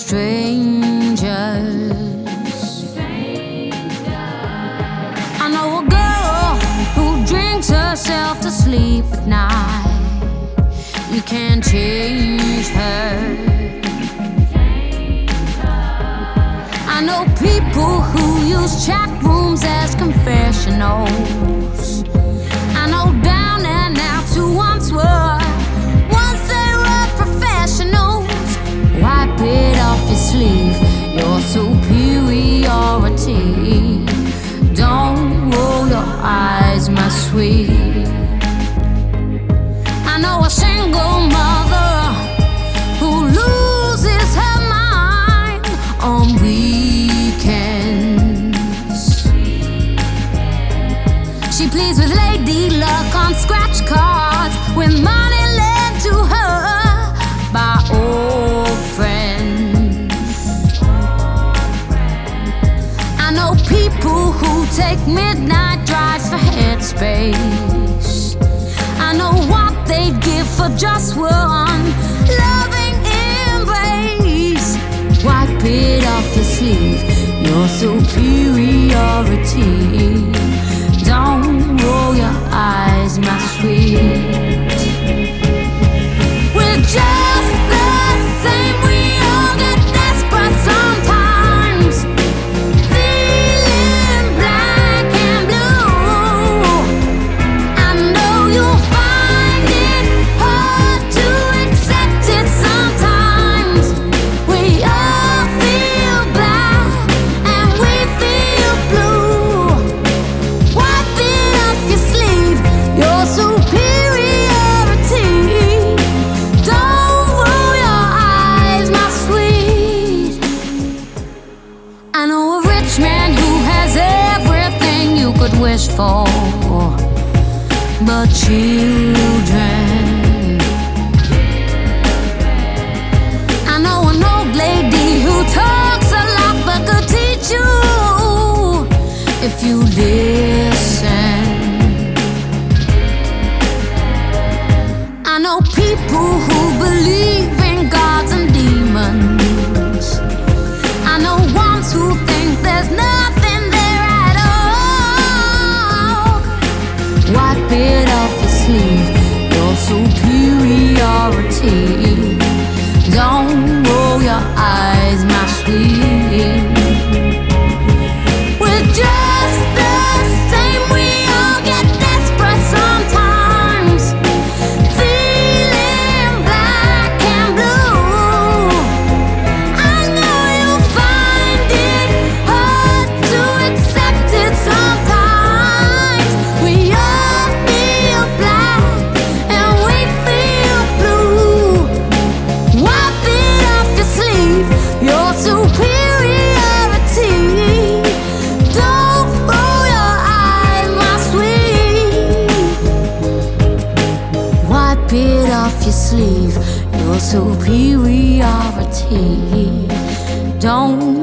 strangers. I know a girl who drinks herself to sleep at night. You can't change her. I know people who use chat rooms as confessionals. I know down and out who once they were professionals. Wipe it off your sleeve, your superiority. Don't roll your eyes, my sweet. I know a single mother who loses her mind on weekends. She pleads with lady luck on scratch cards with money lent to her by old friends. I know people who take midnight drives for headspace. I know what they'd give for just one loving embrace. Wipe it off your sleeve, your superiority. Don't roll your eyes, my sweet. We're just the same, we all get desperate sometimes. Feeling black and blue. I know you'll find it hard to accept it sometimes. We all feel black and we feel blue. Wipe it off your sleeve, your superiority. Don't roll your eyes, my sweet. I know a rich man who has everything you could wish for, but children. I know an old lady who talks a lot but could teach you if you listen. I know people who believe in gods and demons. I know ones who think there's nothing there at all. Wipe it off your sleeve, your superiority. Don't roll your eyes, my sweet. We're just the same, we all get desperate sometimes. Feeling black and blue. I know you'll find it hard to accept it sometimes. We all feel black and we feel blue. Wipe it off your sleeve, your superiority. Don't roll your eyes, my sweet. Wipe it off your sleeve, your superiority. Don't